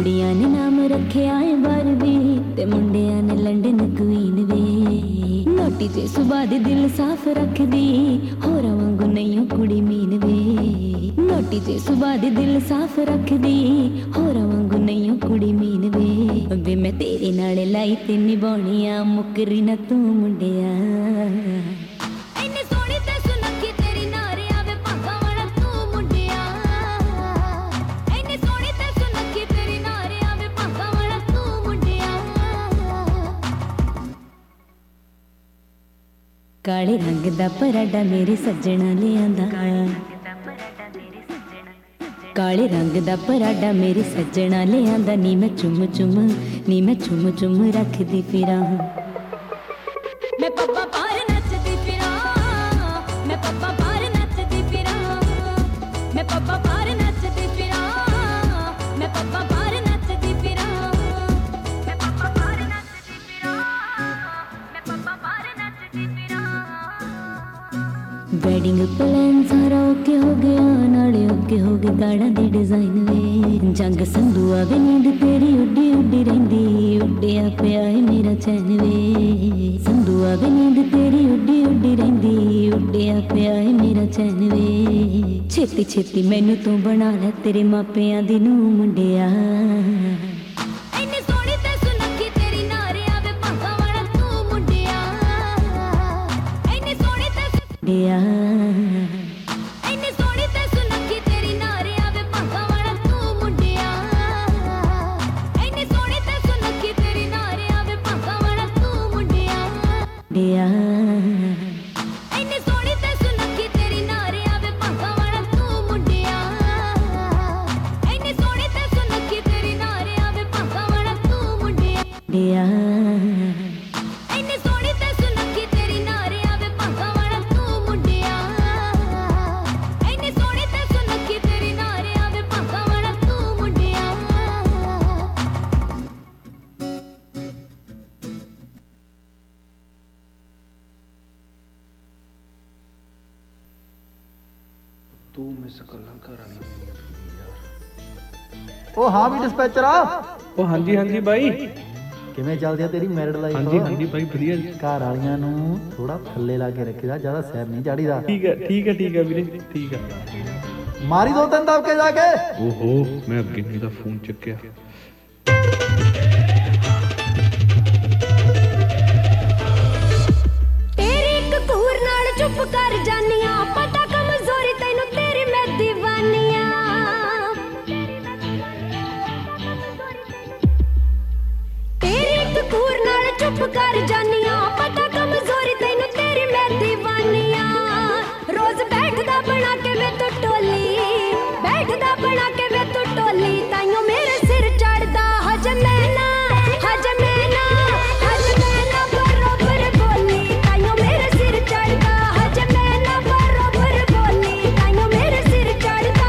ਕੁੜੀਆਂ ਨੇ ਨਾਮ ਰੱਖਿਆ ਏ ਬਾਰਬੀ ਤੇ ਮੁੰਡਿਆਂ ਨੇ ਲੰਡਨ ਕੁਈਨ ਵੇ। ਨੋਟੀ ਤੇ ਸੁਭਾ ਦੇ ਦਿਲ ਸਾਫ਼ ਰੱਖਦੀ ਹੋਰਾਂ ਵਾਂਗੂ ਨਹੀਂ ਉਹ ਕੁੜੀ ਮੀਨ ਵੇ। ਨੋਟੀ ਤੇ ਸੁਭਾ ਦੇ ਦਿਲ ਸਾਫ਼ ਰੱਖਦੀ ਹੋਰਾਂ ਵਾਂਗੂ ਨਹੀਂ ਉਹ ਕੁੜੀ ਮੀਨ ਵੇ। ਵੇ ਮੈਂ ਤੇਰੇ ਨਾਲ ਲਾਈ ਤੇ ਨਿਭਾਉਣੀਆਂ ਮੁੱਕਰੀ ਨਾ ਤੂੰ ਮੁੰਡਿਆ। ਕਾਲੇ ਰੰਗ ਦਾ ਪਰਾਡਾ ਮੇਰੇ ਸੱਜਣਾ ਲਿਆਂਦਾ। ਕਾਲੇ ਰੰਗ ਦਾ ਪਰਾਡਾ ਮੇਰੇ ਸੱਜਣਾ ਲਿਆਂਦਾ। ਨੀ ਮੈਂ ਚੁੰਮ ਚੁੰਮ ਰੱਖਦੀ ਫਿਰਾਂ। ਮੈਂ ਪੱਪਾ ਪਾਰ ਨੱਚਦੀ ਫਿਰਾਂ। ਮੈਂ ਪੱਪਾ ਪਾਰ ਨੱਚਦੀ ਫਿਰਾਂ। ਮੈਂ ਪੱਪਾ ਪਾਰ ਨੱਚਦੀ ਫਿਰਾਂ। ਮੈਂ ਪੱਪਾ ਪਾਰ ਨੱਚਦੀ ਫਿਰਾਂ। ਮੈਂ ਪੱਪਾ ਪਾਰ ਨੱਚਦੀ ਫਿਰਾਂ। ਮੈਂ ਪੱਪਾ ਪਾਰ ਨੱਚਦੀ ਫਿਰਾਂ। ਵੈਡਿੰਗ ਪਲਾਨ ਸਾਰਾ ਓਕੇ ਹੋ ਗਿਆ ਨਾਲੇ ਓਕੇ ਹੋ ਗਏ ਗਾੜਾਂ ਦੇ ਡਿਜ਼ਾਈਨ ਵੇ। ਜੰਗ ਸੰਧੂ ਆਵੇ ਨੀਂਦ ਤੇਰੀ ਉੱਡੀ ਉੱਡੀ ਰਹਿੰਦੀ ਉੱਡਿਆ ਪਿਆ ਏ ਮੇਰਾ ਚੈਨ ਵੇ। ਸੰਧੂ ਆਵੇ ਨੀਂਦ ਤੇਰੀ ਉੱਡੀ ਉੱਡੀ ਰਹਿੰਦੀ ਉੱਡਿਆ ਪਿਆ ਏ ਮੇਰਾ ਚੈਨ ਵੇ। ਛੇਤੀ ਛੇਤੀ ਮੈਨੂੰ ਤੂੰ ਬਣਾ ਲੈ ਤੇਰੇ ਮਾਪਿਆਂ ਦੀ ਨੂੰ ਮੁੰਡਿਆ। ਇੰਨੀ ਸੋਹਣੀ ਤੇ ਸੁਨੱਖੀ ਤੇਰੀ ਨਾਰਿਆ ਵੇ ਭਾਗਾ ਵਾਲਾ ਤੂੰ ਮੁੰਡਿਆ। ਇੰਨੀ ਸੋਹਣੀ ਤੇ ਸੁਨੱਖੀ ਤੇਰੀ ਨਾਰਿਆ ਵੇ ਭਾਗਾ ਵਾਲਾ ਤੂੰ ਮੁੰਡਿਆ। ਇੰਨੀ ਸੋਹਣੀ ਤੇ ਸੁਨੱਖੀ ਤੇਰੀ ਨਾਰਿਆ ਵੇ ਭਾਗਾ ਵਾਲਾ ਤੂੰ ਮੁੰਡਿਆ। ਇੰਨੀ ਸੋਹਣੀ ਤੇ ਸੁਨੱਖੀ ਤੇਰੀ ਨਾਰਿਆ ਵੇ ਭਾਗਾ ਵਾਲਾ ਤੂੰ ਮੁੰਡਿਆ। ਤੂੰ ਮਿਸ ਗੱਲਾਂ ਘਰ ਆਈ ਯਾਰ। ਉਹ ਹਾਂ ਵੀ ਡਿਸਪੈਚਰ ਆ। ਉਹ ਹਾਂਜੀ ਹਾਂਜੀ ਬਾਈ। ਕਿਵੇਂ ਚੱਲਦੀ ਆ ਤੇਰੀ ਮੈਰਿਡ ਲਾਈਫ? ਹਾਂਜੀ ਹਾਂਜੀ ਬਾਈ ਵਧੀਆ। ਘਰ ਵਾਲੀਆਂ ਨੂੰ ਥੋੜਾ ਥੱਲੇ ਲਾ ਕੇ ਰੱਖੀਦਾ, ਜ਼ਿਆਦਾ ਸਿਰ ਨਹੀਂ ਚਾੜੀਦਾ। ਠੀਕ ਹੈ ਵੀਰੇ ਠੀਕ ਹੈ। ਮਾਰੀ ਦੋ ਤਿੰਨ ਦਬਕੇ ਜਾ ਕੇ। ਓਹੋ ਮੈਂ ਅੱਗੇ ਨਹੀਂ ਦਾ ਫੋਨ ਚੱਕਿਆ। ਤੇਰੀ ਇੱਕ ਕੂਰ ਨਾਲ ਚੁੱਪ ਕਰ ਜਾਨੀਆਂ ਪਤਾ ਕਮਜ਼ੋਰੀ ਤੈਨੂੰ ਤੇਰੀ ਮੈਂ دیਵਾਨੀਆਂ। ਤੇਰੀ ਇੱਕ ਕੂਰ ਨਾਲ ਚੁੱਪ ਕਰ ਜਾਨੀਆਂ ਪਤਾ ਕਮਜ਼ੋਰੀ ਤੈਨੂੰ ਤੇਰੀ ਮੈਂ دیਵਾਨੀਆਂ। ਰੋਜ਼ ਬੈਠਦਾ ਬਣਾ ਕੇ ਵੇ ਤੂੰ ਟੋਲੀ ਬੈਠਦਾ ਬਣਾ ਕੇ ਵੇ ਤੂੰ ਟੋਲੀ ਤਾਈਓ ਮੇਰੇ ਸਿਰ ਚੜਦਾ ਹਜੇ ਮੈਂ ਨਾ ਬਰੋਬਰ ਬੋਲੀ ਤਾਈਓ ਮੇਰੇ ਸਿਰ ਚੜਦਾ ਹਜੇ ਮੈਂ ਨਾ ਬਰੋਬਰ ਬੋਲੀ ਤਾਈਓ ਮੇਰੇ ਸਿਰ ਚੜਦਾ।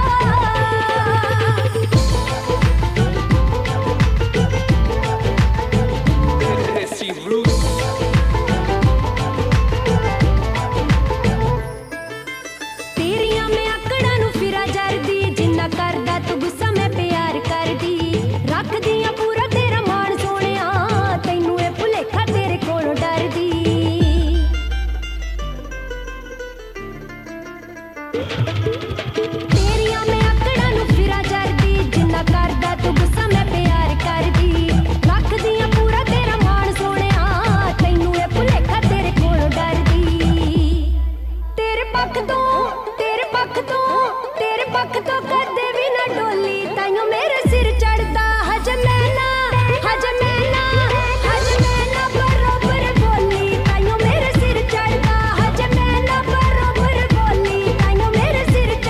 ਤੇਰੀਆਂ ਮੈਂ ਆਕੜਾਂ ਨੂੰ ਫਿਰਾ ਜਰਦੀ ਜਿੰਨਾ ਕਰਦਾ ਤੂੰ ਗੁੱਸਾ ਮੈਂ ਪਿਆਰ ਕਰਦੀ ਰੱਖਦੀਆਂ ਪੂਰਾ ਤੇਰਾ ਮਾਣ ਸੋਹਣਿਆ ਤੈਨੂੰ ਇਹ ਭੁਲੇਖਾ ਤੇਰੇ ਕੋਲੋਂ ਡਰਦੀ। ਤੇਰੀਆਂ ਮੈਂ ਆਕੜਾਂ ਨੂੰ ਫਿਰਾ ਜਰਦੀ ਜਿੰਨਾ ਕਰਦਾ ਤੂੰ ਗੁੱਸਾ ਮੈਂ ਪਿਆਰ ਕਰਦੀ ਰੱਖਦੀਆਂ ਪੂਰਾ ਤੇਰਾ ਮਾਣ ਸੋਹਣਿਆ ਤੈਨੂੰ ਇਹ ਭੁਲੇਖਾ ਤੇਰੇ ਕੋਲੋਂ ਡਰਦੀ। ਤੇਰੇ ਪੱਖ ਤੋਂ ਕਦੇ ਵੀ ਨਾ ਡੋਲੀ ਤਾਈਓ ਮੇਰੇ ਸਿਰ ਚੜਦਾ ਹਜੇ ਮੈਂ ਨਾ ਬਰੋਬਰ ਬੋਲੀ ਤਾਈਓ ਮੇਰੇ ਸਿਰ ਚੜਦਾ ਹਜੇ ਮੈਂ ਨਾ ਬਰੋਬਰ ਬੋਲੀ ਤਾਈਓ ਮੇਰੇ ਸਿਰ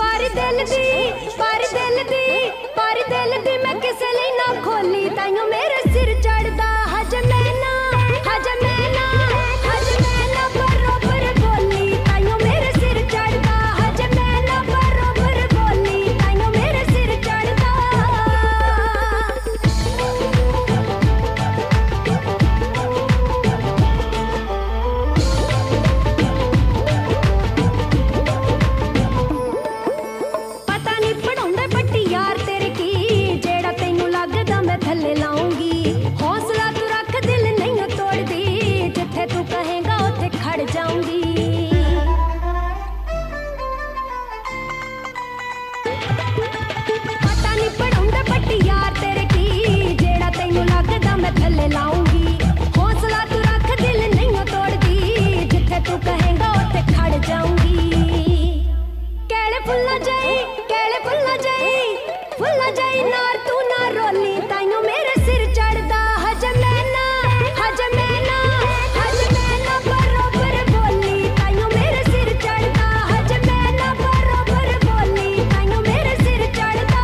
पर दिल दी मैं किसे लिए ना खोली ताइयों मेरे सिर चढ़दा हज मैं ना बरोबर बोली ताइयों मेरे सिर चढ़दा हज मैं ना बरोबर बोली ताइयों मेरे सिर चढ़दा पता नहीं पढ़ाउंदे पट्टी यार तेरे की जेड़ा तैनू लगदा मैं थल्ले लाऊंगी हौसला तू रख दिल नहीं तोड़दी जिथे तू कहेगा उथे खड़ जाऊंगी पता नहीं पढ़ाउंदे पट्टी यार तेरे की जेड़ा तैनू लगदा मैं थल्ले लाऊंगी हौसला तू रख दिल नहीं तोड़दी जिथे तू कहेगा उथे खड़ जाऊंगी केले फुल्ला जाई नार तू ना रोली ताइयों मेरे सिर चढ़दा हज मैं ना बरोबर बोली ताइयों मेरे सिर चढ़दा हज मैं ना बरोबर बोली ताइयों मेरे सिर चढ़दा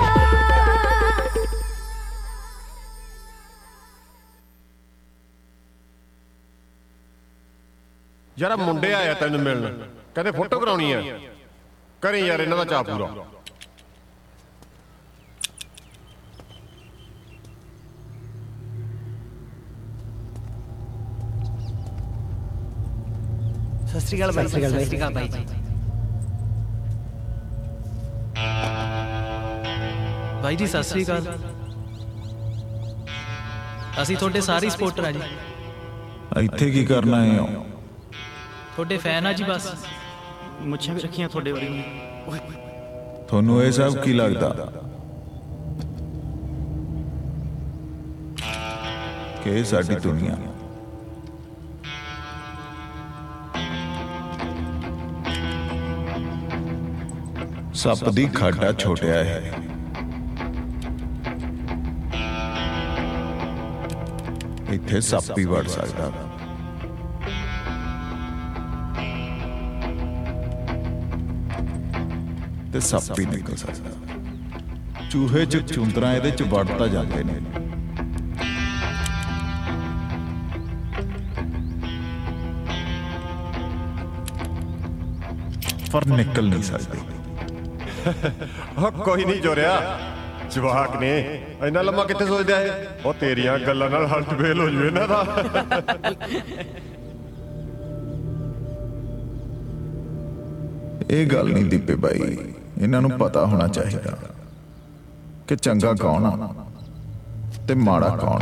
यार मुंडे आया तैनू मिलन कहते फोटो कराउणी है करें यार इन्हां दा चाह पूरा ਸਤਿ ਸ਼੍ਰੀ ਅਕਾਲ ਬਾਈ ਸਤਿ ਸ਼੍ਰੀ ਅਕਾਲ ਬਾਈ ਜੀ ਬਾਈ ਜੀ ਸਤਿ ਸ਼੍ਰੀ ਅਕਾਲ ਅਸੀਂ ਤੁਹਾਡੇ ਸਾਰੇ ਸਪੋਰਟਰ ਆ ਜੀ ਇੱਥੇ ਕੀ ਕਰਨਾ ਹੈ ਤੁਹਾਡੇ ਫੈਨ ਆ ਜੀ ਬਸ ਮੁੱਛਾਂ ਵੀ ਰੱਖੀਆਂ ਤੁਹਾਡੇ ਵਰਗੀ ਤੁਹਾਨੂੰ ਇਹ ਸਭ ਕੀ ਲੱਗਦਾ ਕਿ ਇਹ ਸਾਡੀ ਦੁਨੀਆ ਸੱਪ ਦੀ ਖਾਡਾ ਛੋਟਿਆ ਹੈ ਇੱਥੇ ਸੱਪ ਹੀ ਵੜ ਸਕਦਾ ਤੇ ਸੱਪ ਹੀ ਨਿਕਲ ਸਕਦਾ ਚੂਹੇ ਚ ਚੁੰਦਰਾਂ ਇਹਦੇ ਚ ਵੜਤਾ ਜਾਂਦੇ ਨੇ ਪਰ ਨਿਕਲ ਨਹੀਂ ਸਕਦੇ ਕੋਈ ਨਹੀਂ ਜੋਰਿਆ ਜਵਾਕ ਨੇ ਇੰਨਾ ਲੰਮਾ ਕਿੱਥੇ ਸੋਚਦਾ ਹੈ ਉਹ ਤੇਰੀਆਂ ਗੱਲਾਂ ਨਾਲ ਹਲਟ ਫੇਲ ਹੋ ਜੂ ਇਹਨਾਂ ਦਾ ਇਹ ਗੱਲ ਨਹੀਂ ਦੀਪੇ ਬਾਈ ਇਹਨਾਂ ਨੂੰ ਪਤਾ ਹੋਣਾ ਚਾਹੀਦਾ ਕਿ ਚੰਗਾ ਕੌਣ ਆ ਤੇ ਮਾੜਾ ਕੌਣ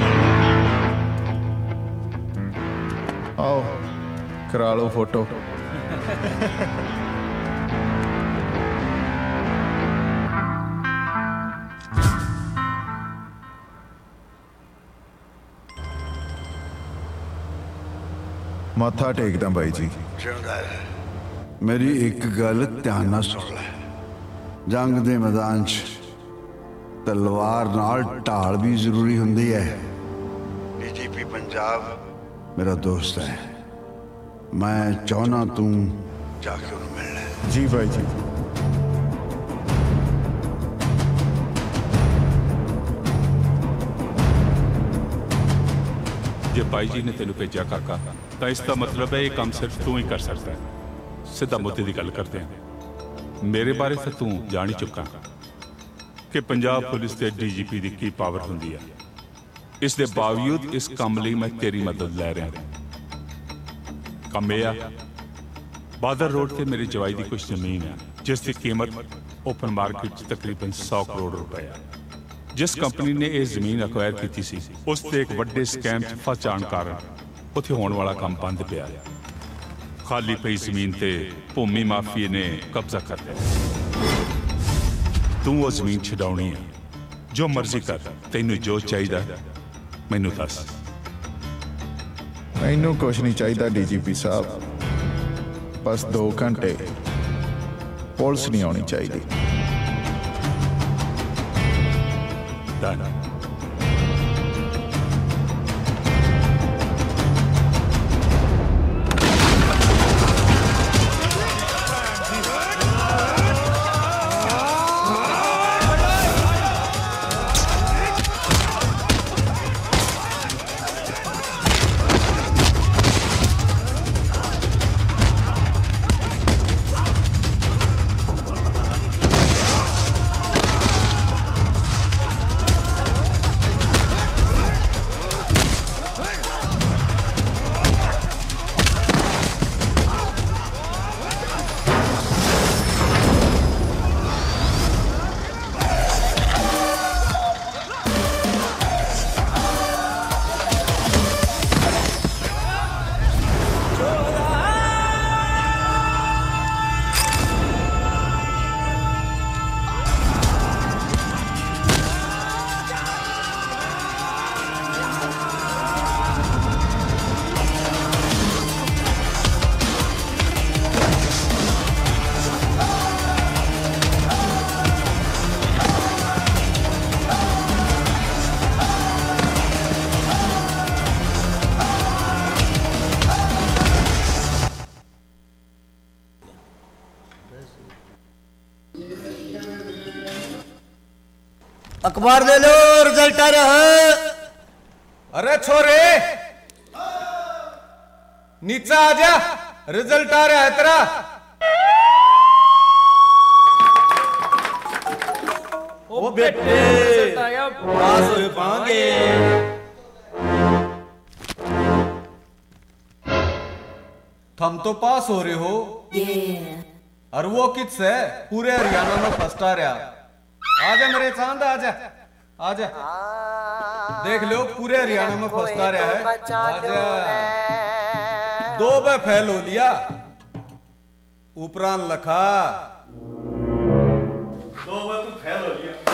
ਆਓ ਕਰਾ ਲਓ ਫੋਟੋ ਮੱਥਾ ਟੇਕਦਾ ਬਾਈ ਜੀ ਮੇਰੀ ਇੱਕ ਗੱਲ ਧਿਆਨ ਨਾਲ ਸੁਣ ਲੈ ਜੰਗ ਦੇ ਮੈਦਾਨ 'ਚ ਤਲਵਾਰ ਨਾਲ ਢਾਲ ਵੀ ਜ਼ਰੂਰੀ ਹੁੰਦੀ ਹੈ ਡੀਜੀਪੀ ਪੰਜਾਬ ਮੇਰਾ ਦੋਸਤ ਹੈ ਮੈਂ ਚਾਹੁੰਦਾ ਤੂੰ ਜਾ ਕੇ ਉਹਨੂੰ ਮਿਲ ਲੈ ਜੀ ਬਾਈ ਜੀ ਜੇ ਭਾਈ ਜੀ ਨੇ ਤੈਨੂੰ ਭੇਜਿਆ ਕਾਕਾ ਤਾਂ ਇਸ ਦਾ ਮਤਲਬ ਹੈ ਇਹ ਕੰਮ ਸਿਰਫ ਤੂੰ ਹੀ ਕਰ ਸਕਦਾ ਹੈ ਸਿੱਧਾ ਮੁੱਦੇ ਦੀ ਗੱਲ ਕਰਦੇ ਹਾਂ ਮੇਰੇ ਬਾਰੇ ਤਾਂ ਤੂੰ ਜਾਣ ਹੀ ਚੁੱਕਾ ਕਿ ਪੰਜਾਬ ਪੁਲਿਸ ਦੇ ਡੀਜੀਪੀ ਦੀ ਕੀ ਪਾਵਰ ਹੁੰਦੀ ਹੈ ਇਸ ਦੇ ਬਾਵਜੂਦ ਇਸ ਕੰਮ ਲਈ ਮੈਂ ਤੇਰੀ ਮਦਦ ਲੈ ਰਿਹਾ ਕੰਮ ਇਹ ਆ ਬਾਦਰ ਰੋਡ ਤੇ ਮੇਰੇ ਜਵਾਈ ਦੀ ਕੁਝ ਜ਼ਮੀਨ ਹੈ ਜਿਸ ਦੀ ਕੀਮਤ ਓਪਨ ਮਾਰਕੀਟ 'ਚ ਤਕਰੀਬਨ 100 ਕਰੋੜ ਰੁਪਏ ਹੈ ਜਿਸ ਕੰਪਨੀ ਨੇ ਇਹ ਜ਼ਮੀਨ ਅਕਵਾਇਰ ਕੀਤੀ ਸੀ ਉਸ ਤੇ ਇੱਕ ਵੱਡੇ ਸਕੈਮ 'ਚ ਫਸ ਜਾਣ ਕਾਰਨ ਉੱਥੇ ਹੋਣ ਵਾਲਾ ਕੰਮ ਬੰਦ ਪਿਆ ਖਾਲੀ ਪਈ ਜ਼ਮੀਨ ਤੇ ਭੂਮੀ ਮਾਫੀਏ ਨੇ ਕਬਜ਼ਾ ਕਰ ਲਿਆ ਤੂੰ ਉਹ ਜ਼ਮੀਨ ਛਡਾਉਣੀ ਹੈ ਜੋ ਮਰਜ਼ੀ ਕਰ ਤੈਨੂੰ ਜੋ ਚਾਹੀਦਾ ਮੈਨੂੰ ਦੱਸ ਮੈਨੂੰ ਕੁਛ ਨਹੀਂ ਚਾਹੀਦਾ ਡੀਜੀਪੀ ਸਾਹਿਬ ਬਸ 2 ਘੰਟੇ ਪੁਲਿਸ ਨਹੀਂ ਆਉਣੀ ਚਾਹੀਦੀ Done. अखबार ले लो, रिजल्ट आ रहा है। अरे छोरे नीचे आ जा, रिजल्ट आ रहा है तेरा। ओ बेटे पास हो पाएंगे। तुम तो पास हो रहे हो और वो किस है पूरे हरियाणा में फर्स्ट आ रहा। आजा मेरे चांद, आजा आजा, देख लो पूरे हरियाणा में फर्स्ट आ रहा है। आजा, 2 बार फेल हो लिया, उपरांत लखा 2 बार तू फेल हो लिया।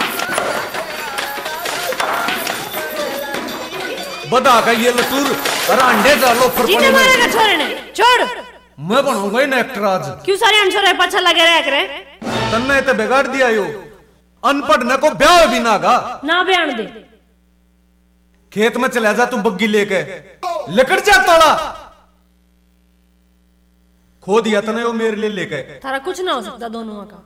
बता का ये लटूर और अंडे डालो जीने मारेगा छोरे ने, छोड़। मैं बनूंगा इन एक्टर आज। क्यों सारे अनसर है पाछा लगे रह करे? तन्ने तो बिगाड़ दिया यो, अनपढ़ न को ब्याह भी ना गा। ना बयान दे, खेत में चला जा तू बग्गी लेके, लेकर जा तोड़ा खो दिया तने वो मेरे लिए लेके। थारा कुछ ना हो सकता दोनों का।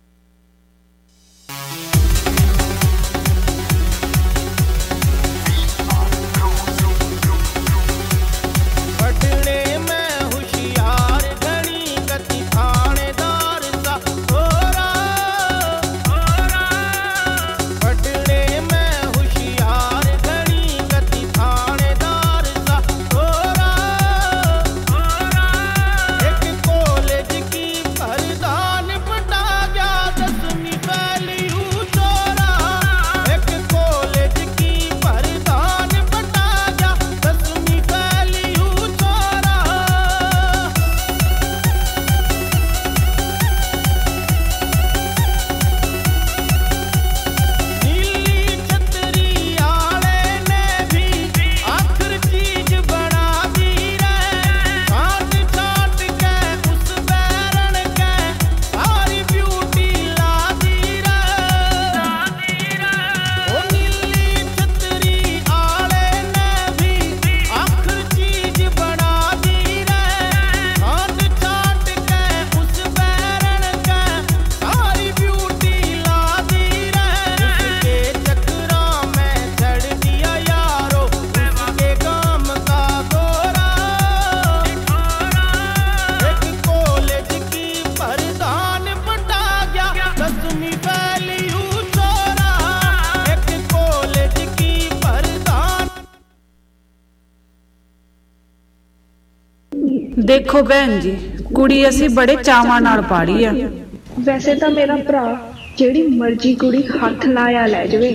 देखो बहन जी, कुड़ी असी बड़े चावां नाल पाड़ी आ। वैसे तो मेरा भरा जेड़ी मर्जी कुड़ी हथ लाया ले जावे।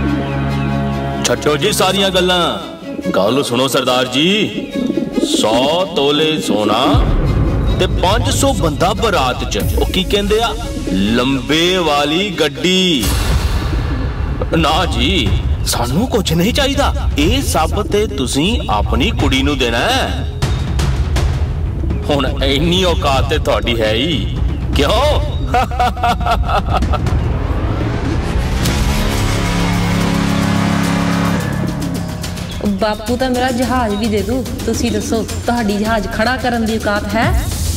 छड्डो जी सारियां गल्लां, गल सुनो सरदार जी। 100 तोले सोना ते 500 बंदा बरात च, ओ की कहंदे आ लंबे वाली गड्डी। ना जी सानू कुछ नहीं चाहिदा, ए सब ते तुसी अपनी कुड़ी नू देना है। हुण इन्नी औकात ते तुहाडी है ही क्यों? बापू तो मेरा जहाज भी दे दू, तुसी दसो तुहाडी जहाज खड़ा करन दी औकात है?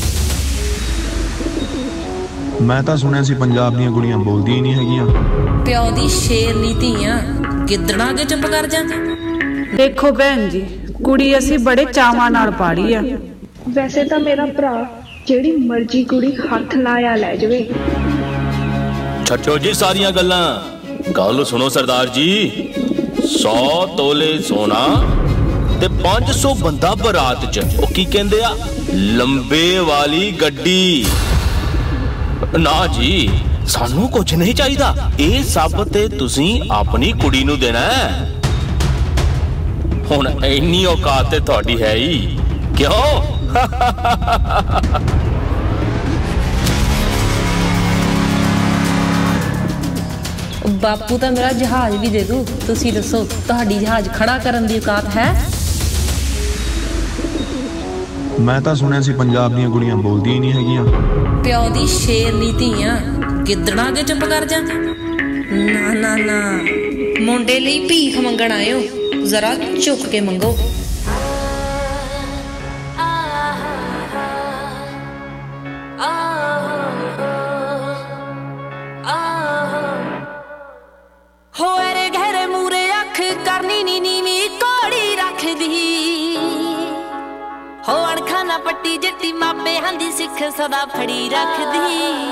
मैं तो सुनिया सी पंजाब दी कुड़ियां बोलदी ही नहीं हैगियां। प्यो दी शेरनी धीआं गिद्दड़ां अगे चुप कर जा। देखो बहन जी, कुड़ी असी बड़े चावां नाल पाड़ी आ। वैसे तो मेरा भरा जेड़ी मर्जी कुड़ी हथ लाया ले जावे। छड्डो जी सारियां गल्लां, गल सुनो सरदार जी। 100 तोले सोना ते 500 बंदा बरात च, ओ की कहंदे आ लंबे वाली गड्डी। ना जी सानू कुछ नहीं चाहिदा, ए सब ते तुसी अपनी कुड़ी नू देना है। हुण इन्नी औकात ते तुहाडी है ही क्यों? बापू तो मेरा जहाज भी दे दू, तुसी दसो तुहाडी जहाज खड़ा करन दी औकात है? मैं तो सुनिया सी पंजाब दी कुड़ियां बोलदी ही नहीं हैगियां। प्यो दी शेरनी धीआं गिद्दड़ां अगे चुप कर जा। ना ना ना, मुंडे लई भीख मंगण आयो, जरा झुक के मंगो। हो ਪੱਟੀ ਜੱਟੀ ਮਾਪਿਆਂ ਦੀ ਸਿੱਖ ਸਦਾ ਫੜੀ ਰੱਖਦੀ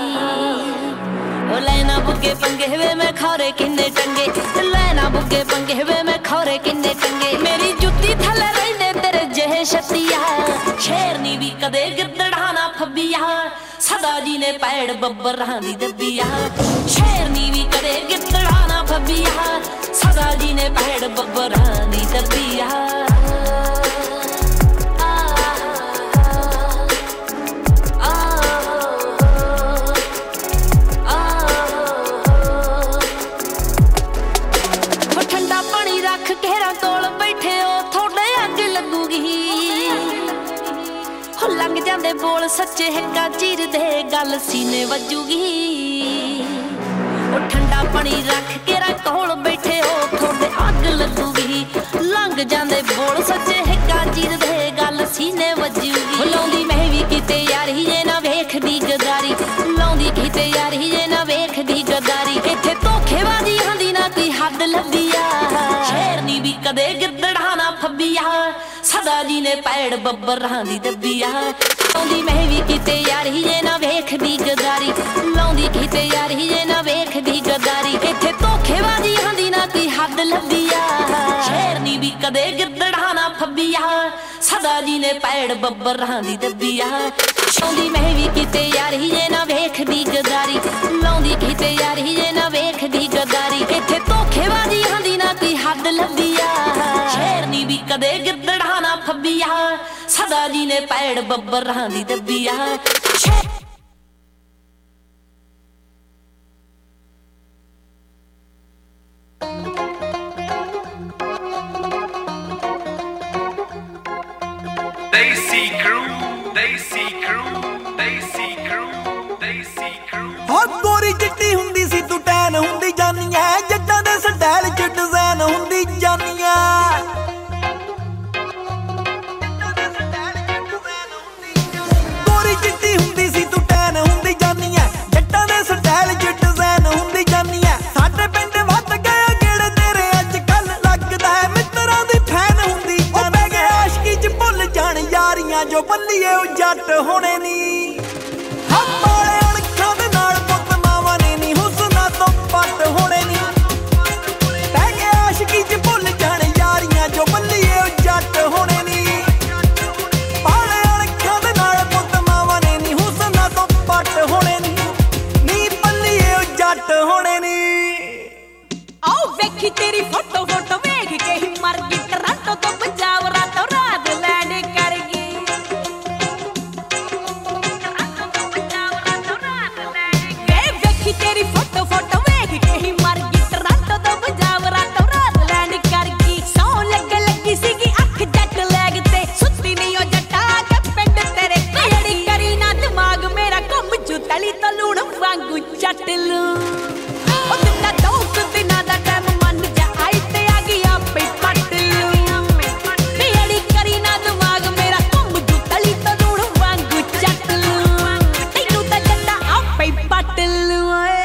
ਉਹ ਲੈਣਾ ਬੁੱਗੇ ਪੰਗੇ ਵੇ ਮੈਂ ਖੌਰੇ ਕਿੰਨੇ ਟੰਗੇ ਲੈਣਾ ਬੁੱਗੇ ਪੰਗੇ ਵੇ ਮੈਂ ਖੌਰੇ ਕਿੰਨੇ ਟੰਗੇ ਮੇਰੀ ਜੁੱਤੀ ਥੱਲੇ ਰਹਿੰਦੇ ਤੇਰੇ ਜਿਹੇ ਛੱਤੀਆ ਸ਼ੇਰਨੀ ਵੀ ਕਦੇ ਗਿੱਦੜਾ ਨਾ ਫੱਬੀਆ ਸਦਾ ਜੀ ਨੇ ਪੈੜ ਬੱਬਰਾਂ ਦੀ ਦੱਬੀਆ ਸ਼ੇਰਨੀ ਵੀ ਕਦੇ ਗਿੱਦੜਾ ਨਾ ਫੱਬੀਆ ਸਦਾ ਜੀ ਨੇ ਪੈੜ ਬੱਬਰਾਂ ਦੀ ਦੱਬੀਆ ਲੰਘ ਜਾਂਦੇ ਬੋਲ ਸੱਚੇ ਹੱਕਾਂ ਚੀਰਦੇ ਗੱਲ ਸੀਨੇ ਵੱਜੂਗੀ ਉਹ ਠੰਡਾ ਪਾਣੀ ਰੱਖ ਕੇ ਰਾ ਕੋਲ ਬੈਠੇ ਹੋ ਤੁਹਾਡੇ ਅੱਗ ਲੱਗੂਗੀ ਲੰਘ ਜਾਂਦੇ ਬੋਲ ਸੱਚੇ ਹੱਕਾਂ ਚੀਰਦੇ ਗੱਲ ਸੀਨੇ ਵੱਜੂਗੀ ਲਾਉਂਦੀ ਮੈਂ ਵੀ ਕਿਤੇ ਯਾਰੀ ਜੇ ਨਾ ਵੇਖਦੀ ਗਦਾਰੀ ਲਾਉਂਦੀ ਕਿਤੇ ਯਾਰੀ ਜੇ ਨਾ ਵੇਖਦੀ ਗਦਾਰੀ ਇੱਥੇ ਧੋਖੇਬਾਜ਼ੀ ਹੁੰਦੀ ਨਾ ਕੋਈ ਹੱਦ ਲੱਭੀਆ ਸ਼ੇਰਨੀ ਵੀ ਕਦੇ ਗਿੱਦੜਾ ਨਾ ਫੱਬੀਆ ਸਦਾ ਜੀ ਨੇ ਪੈੜ ਬੱਬਰਾਂ ਦੀ ਦੱਬੀਆ ਲਾਉਂਦੀ ਮੈਂ ਵੀ ਕਿਤੇ ਯਾਰੀ ਜੇ ਨਾ ਵੇਖਦੀ ਗਦਾਰੀ ਲਾਉਂਦੀ ਕਿਤੇ ਯਾਰੀ ਜੇ ਨਾ ਵੇਖਦੀ ਗਦਾਰੀ ਇੱਥੇ ਧੋਖੇਬਾਜ਼ੀ ਹੁੰਦੀ ਨਾ ਕੋਈ ਹੱਦ ਲੱਭੀਆ ਸ਼ੇਰਨੀ ਵੀ ਕਦੇ ਗਿੱਦੜਾ ਨਾ ਫੱਬੀਆ ਸਦਾ ਜੀ ਨੇ ਪੈੜ ਬੱਬਰਾਂ ਦੀ ਦੱਬੀਆ ਲਾਉਂਦੀ ਮੈਂ ਵੀ ਕਿਤੇ ਯਾਰੀ ਜੇ ਨਾ ਵੇਖਦੀ ਗਦਾਰੀ ਲਾਉਂਦੀ ਕਿਤੇ ਯਾਰੀ ਜੇ ਨਾ ਵੇਖਦੀ ਗਦਾਰੀ ਇੱਥੇ ਧੋਖੇਬਾਜ਼ੀ ਹੁੰਦੀ ਨਾ ਕੋਈ ਹੱਦ ਲੱਭੀਆ ਸ਼ੇਰਨੀ ਵੀ ਕਦੇ ਗਿੱਦੜਾ ਨਾ ਫੱਬੀਆ ਸਦਾ ਜੀ ਨੇ ਪੈੜ ਬੱਬਰਾਂ ਦੀ ਦੱਬੀਆ ਗੋਰੀ ਚਿੱਟੀ ਹੁੰਦੀ ਸੀ ਤੂੰ ਟੈਨ ਹੁੰਦੀ ਜਾਨੀ ਐ ਜੱਟਾਂ ਦੇ ਸਟਾਈਲ ਚ ਡਿਜ਼ਾਈਨ ਹੁੰਦੀ ਜਾਨੀ ਐ ਗੋਰੀ ਚਿੱਟੀ ਹੁੰਦੀ ਸੀ ਤੂੰ ਟੈਨ ਹੁੰਦੀ ਜਾਨੀ ਐ ਜੱਟਾਂ ਦੇ ਸਟਾਈਲ ਚ ਡਿਜ਼ਾਈਨ ਹੁੰਦੀ ਜਾਨੀ ਐ ਸਾਡੇ ਪਿੰਡ ਵੱਧ ਗਿਆ ਗੇੜੇ ਤੇਰੇ ਅੱਜ ਕੱਲ ਲੱਗਦਾ ਐ ਮਿੱਤਰਾਂ ਦੀ ਫੈਨ ਹੁੰਦੀ ਉਹ ਬਹਿ ਗਏ ਆਸ਼ਕੀ ਚ ਭੁੱਲ ਜਾਣ ਯਾਰੀਆਂ ਜੋ ਬੱਲੀਏ ਉਹ ਜੱਟ ਹੋਣੇ ਨੀ ਪੱਟ ਹੋਣੇ ਨੀ ਬਹਿ ਕੇ ਆਸ਼ਕੀ ਚ ਭੁੱਲ ਜਾਣ ਯਾਰੀਆਂ ਜੋ ਬੱਲੀਏ ਉਹ ਜੱਟ ਹੋਣੇ ਨੀ ਪਾਲੇ ਅਣਖਾਂ ਦੇ ਨਾਲ ਪੁੱਤ ਮਾਵਾਂ ਨੇ ਨੀ ਹੁਸਨਾਂ ਤੋਂ ਪੱਟ ਹੋਣੇ ਨੀ ਨੀ ਬੱਲੀਏ ਉਹ ਜੱਟ ਹੋਣੇ ਨੀ ਆਓ ਵੇਖੀ ਤੇਰੀ ਫੋਟੋ ਵੇਖ ਕੇ ਹੀ ਮਰ ਗਈ ਟਰਾਂਟੋ ਤੋਂ ਪੰਜਾਬ ਰਾਤੋਂ ਰਾਤ ਲੈਂਡ ਕਰ ਗਈ ਵੇਖੀ ਤੇਰੀ ਫੋਟੋ ਵੇਖ ਕੇ ਹੀ ਮਰ ਗਈ ਟਰਾਂਟੋ ਤੋਂ ਪੰਜਾਬ ਰਾਤੋਂ ਰਾਤ ਲੈਂਡ ਕਰ ਗਈ ਸੌ ਲੱਗੀ ਸੀਗੀ ਅੱਖ ਜੱਟ ਲੈਗ ਤੇ ਸੁੱਤੀ ਨਹੀਂ ਉਹ ਜੱਟਾ ਕੇ ਪਿੰਡ ਤੇਰੇ ਕਿਹੜੀ ਕਰੀ ਨਾ ਦਿਮਾਗ ਮੇਰਾ ਘੁੰਮ ਜੂ ਤਲੀ ਤੋਂ ਲੂਣ ਵਾਂਗੂ ਚੱਟ ਲੂ ਉਹ ਦਿਨਾਂ ਦੋ ਦਿਨਾਂ ਦਾ ਟਾਈਮ ਮੰਨ ਜਾ ਆਈ ਤੇ ਆ ਗਈ ਆਪੇ ਪੱਟ ਲੂ ਕਿਹੜੀ ਕਰੀ ਨਾ ਦਿਮਾਗ ਮੇਰਾ ਘੁੰਮ ਜੂ ਤਲੀ ਤੋਂ ਲੂਣ ਵਾਂਗੂ ਚੱਟ ਲੂ ਤੈਨੂੰ ਤਾਂ ਜੱਟਾ ਆਪੇ ਪੱਟ ਲੂ ਓਏ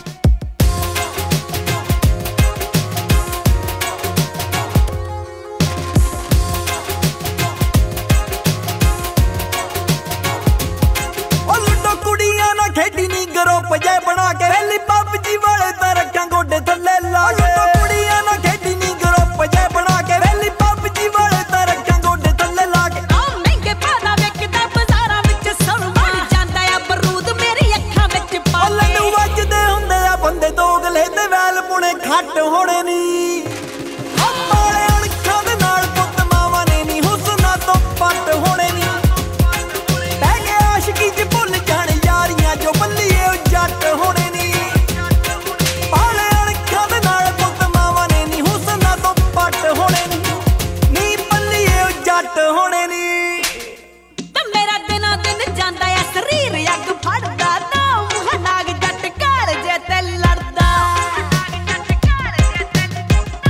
ਕੁੜੀਆਂ ਨਾ ਖੇਡੀ ਨੀ ਗਰੁੱਪ ਜੇ ਬਣਾ ਕੇ ਰੈਲੀ ਪੱਬਜੀ ਵਾਲੇ ਤਾਂ ਰੱਖਾਂ ਗੋਡੇ ਥੱਲੇ ਲਾ ਕੇ ਕੁੜੀਆਂ ਨਾ ਖੇਡੀ ਨੀ ਗਰੁੱਪ ਜੇ ਬਣਾ ਕੇ ਰੈਲੀ ਪੱਬਜੀ ਵਾਲੇ ਤਾਂ ਰੱਖਾਂ ਗੋਡੇ ਥੱਲੇ ਲਾ ਕੇ ਆ ਮਹਿੰਗੇ ਭਾਅ ਵੇਖਦਾ ਬਾਜ਼ਾਰਾਂ ਵਿੱਚ ਸੁਣ ਬਣ ਜਾਂਦਾ ਆ ਬਰੂਦ ਮੇਰੀ ਅੱਖਾਂ ਵਿੱਚ ਪਾ ਕੇ ਲੱਡੂ ਵੱਜਦੇ ਹੁੰਦੇ ਆ ਬੰਦੇ ਦੋਗਲੇ ਤੇ ਵੈਲ ਪੁਣੇ ਖੱਟ ਹੋਣੇ ਨੀ ਪਾਲੇ ਅਣਖਾਂ ਦੇ ਨਾਲ ਪੁੱਤ ਮਾਵਾਂ ਨੇ ਨੀ ਹੁਸਨਾਂ ਤੋਂ ਪੱਟ ਹੋਣੇ ਨੀ ਬਹਿ ਕੇ ਆਸ਼ਕੀ ਚ ਭੁੱਲ ਜਾਣ ਯਾਰੀਆਂ ਜੋ ਬੱਲੀਏ ਉਹ ਜੱਟ ਹੋਣੇ ਨੀ ਪਾਲੇ ਅਣਖਾਂ ਦੇ ਨਾਲ ਪੁੱਤ ਮਾਵਾਂ ਨੇ ਨੀ ਹੁਸਨਾਂ ਤੋਂ ਪੱਟ ਹੋਣੇ ਨੀ ਨੀ ਬੱਲੀਏ ਉਹ ਜੱਟ ਹੋਣੇ ਨੀ ਤੇ ਮੇਰਾ ਦਿਨੋਂ ਦਿਨ ਜਾਂਦਾ ਆ ਸਰੀਰ ਅੱਗ ਫੜਦਾ ਨਾ ਮੂੰਹ ਨਾਗ ਜੱਟ ਘਰ ਜੇ ਤੇ ਲੜਦਾ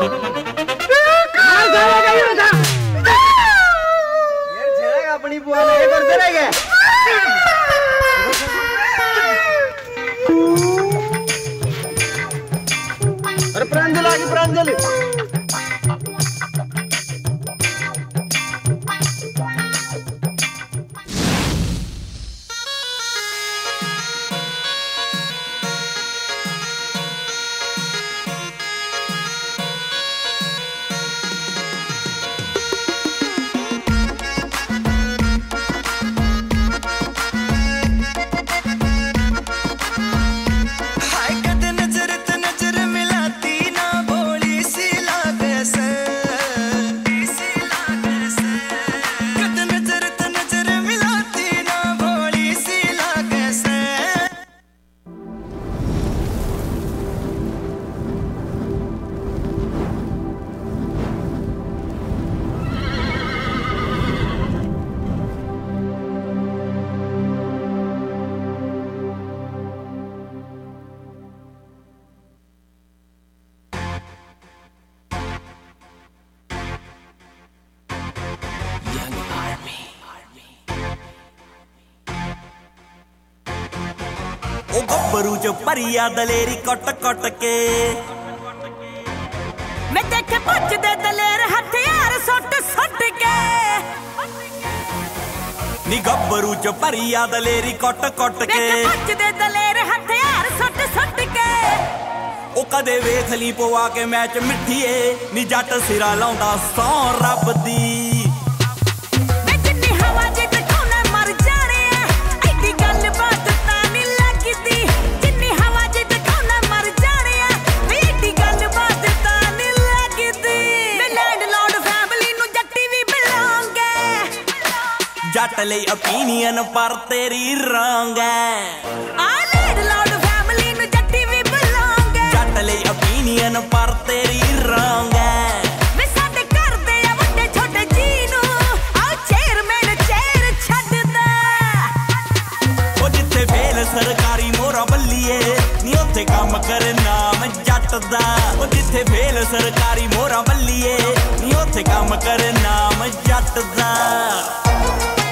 अपनी बुआ नहीं करते रह गए अरे प्रांजल आगे प्रांजल ਗੱਭਰੂ ਚ ਭਰੀਆ ਦਲੇਰੀ ਕੁੱਟ ਕੁੱਟ ਕੇ ਮੈਂ ਦੇਖੇ ਭੱਜਦੇ ਦਲੇਰ ਹਥਿਆਰ ਸੁੱਟ ਸੁੱਟ ਕੇ ਨੀ ਗੱਭਰੂ ਚ ਭਰੀਆ ਦਲੇਰੀ ਕੁੱਟ ਕੁੱਟ ਕੇ ਦੇਖੇ ਭੱਜਦੇ ਦਲੇਰ ਹਥਿਆਰ ਸੁੱਟ ਸੁੱਟ ਕੇ ਉਹ ਕਦੇ ਵੇਖ ਲਈ ਪਵਾ ਕੇ ਮੈਚ ਮਿੱਠੀਏ ਨੀ ਜੱਟ ਸਿਰਾ ਲਾਉਂਦਾ ਸੌ ਰੱਬ ਦੀ ਜੱਟ ਲਈ opinion ਪਰ ਤੇਰੀ wrong ਹੈ ਆ ਲੈਂਡ ਲਾਰਡ ਫੈਮਿਲੀ ਨੂੰ ਜੱਟੀ ਵੀ belong ਹੈ ਜੱਟ ਲਈ opinion ਪਰ ਤੇਰੀ wrong ਹੈ ਵੇ ਸਾਡੇ ਘਰ ਦੇ ਆ ਵੱਡੇ ਛੋਟੇ ਜੀ ਨੂੰ ਆ ਚੇਅਰਮੈਨ ਚੇਅਰ ਛੱਡਦਾ ਉਹ ਜਿੱਥੇ ਫੇਲ ਸਰਕਾਰੀ ਮੋਹਰਾਂ ਬੱਲੀਏ ਨੀ ਉੱਥੇ ਕੰਮ ਕਰ ਨਾਮ ਜੱਟ ਦਾ ਉਹ ਜਿੱਥੇ ਫੇਲ ਸਰਕਾਰੀ ਮੋਹਰਾਂ ਬੱਲੀਏ ਨੀ ਉੱਥੇ ਕੰਮ ਕਰ ਨਾਮ ਜੱਟ ਦਾ